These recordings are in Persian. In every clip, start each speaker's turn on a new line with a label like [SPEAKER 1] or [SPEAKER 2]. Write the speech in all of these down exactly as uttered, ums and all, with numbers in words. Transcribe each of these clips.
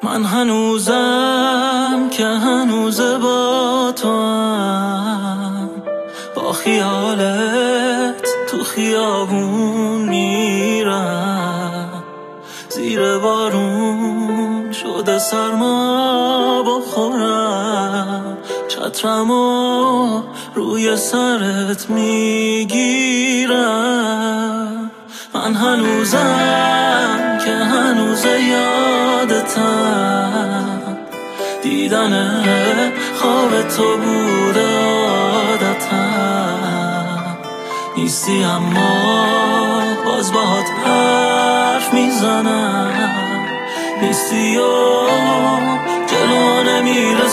[SPEAKER 1] من هنوزم که هنوز با تو هم، با خیالت تو خیابون میرم، زیر بارون شده سرما بخورم، چترمو روی سرت میگیرم. من هنوزم که هنوز یادتم، دیدن خواب تو بوده عادتم، نیستی اما باز باهات حرف میزنم، نیستی و جلو نمیره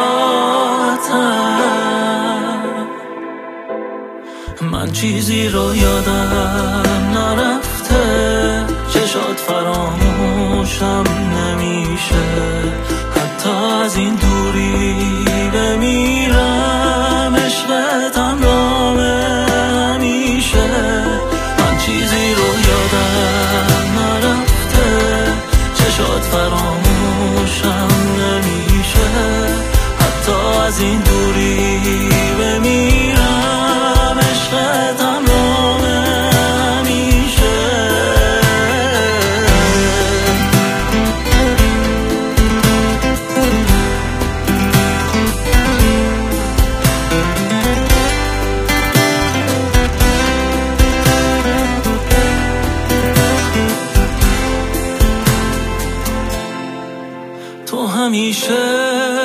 [SPEAKER 1] ساعتم. من چیزی رو یادم نرفته، چشات فراموشم نمیشه، حتی از این دوری بمیرم، عشقتم رامه همیشه. من چیزی رو یادم نرفته، چشات فراموشم نمیشه، حتی از این دوری بمیرم، عشقتم رامه همیشه. تو همیشه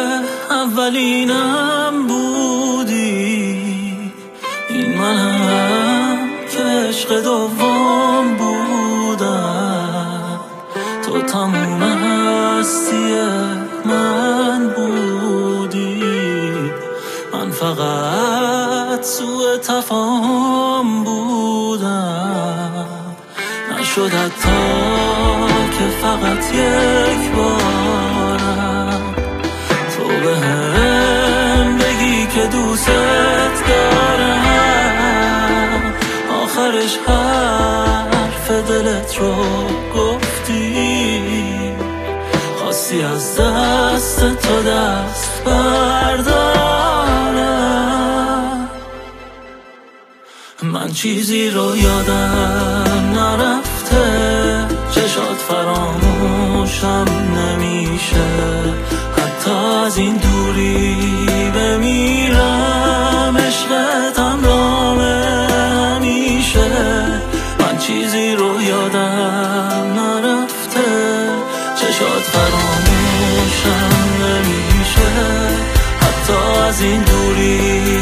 [SPEAKER 1] اولینم بودی، این منم که عشق دوم بودم، تو تموم هستی من بودی، من فقط سوء تفاهم بودم، نشد حتی که فقط یک بارم تو بهم بگی که دوست دارم، آخرش حرف دلت رو گفتی، خواستی از دست تو دست بردارم. من چیزی رو یادم نرفته، چشات فراموشم نمیشه، حتی از این دوری بمیرم، عشقتم رامه همیشه. من چیزی رو یادم نرفته، چشات فراموشم نمیشه، حتی از این دوری